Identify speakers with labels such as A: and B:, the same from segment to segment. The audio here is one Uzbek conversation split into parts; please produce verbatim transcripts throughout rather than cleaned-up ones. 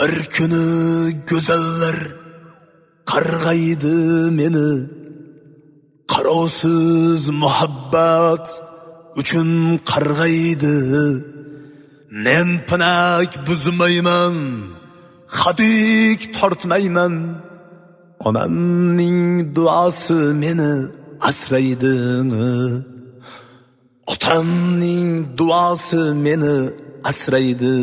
A: Bir kuni go'zallar qarg'aydi meni, qarovsiz muhabbat uchun qarg'aydi. Men pinak buzmayman, hadik tortmayman. Onamning duosi meni asraydi. Otamning duosi meni asraydi.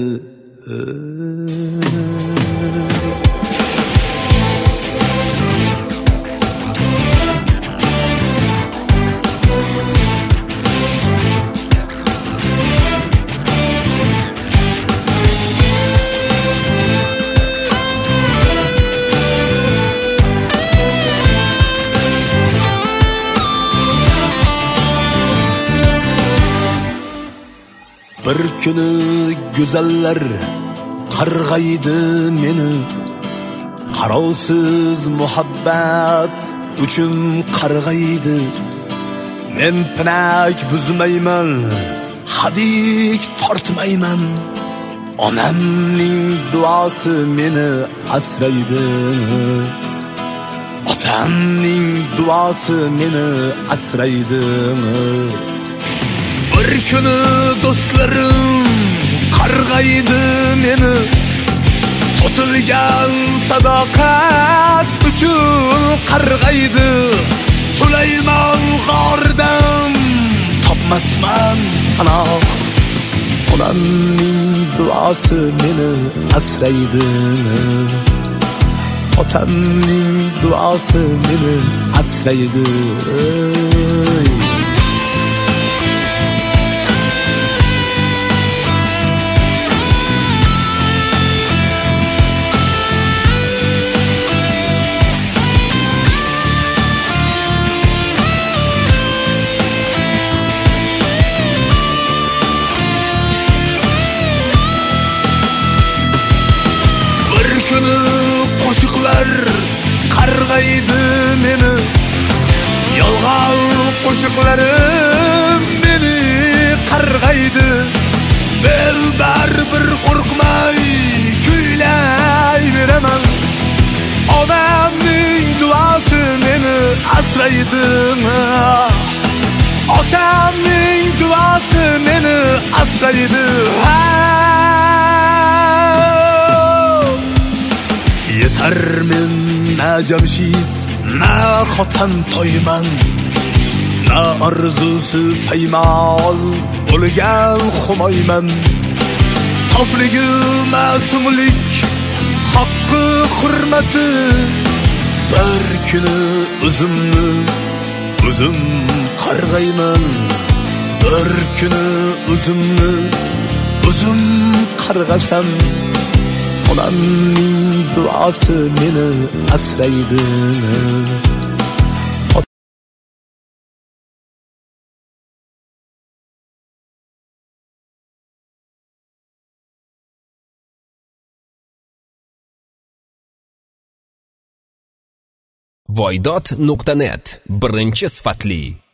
A: Bir kuni go'zallar qarg'aydi meni, qarovsiz muhabbat uchun qarg'aydi. Men pinak buzmayman, hadik tortmayman. Onamning duosi meni asraydi. Otamning duosi meni asraydi. Bir kuni do'stlarim qarg'aydi meni, sotilgan sadoqat uchun qarg'aydi. Sulaymon g'oridan topmasman panoh. Onamning duosi meni asraydi. Otamning duosi meni asraydi. Qo'shiqlar qarg'aydi meni, yolg'on qo'shiqlarim meni qarg'aydi. Men baribir qo'rqmay kuylayveraman. Onamning duosi meni asraydi. Otamning duosi meni asraydi. Yetar men na Jamshid, na xotin to'yman, na orzusi paymol bo'lgan xumoyman. Sofligi ma'sumlik, haqqi hurmati. Bir kuni o'zimni o'zim qarg'ayman. Bir kuni o'zimni o'zim qarg'asam, onamning duosi meni asraydi.
B: voydod nuqta net birinchi sifatli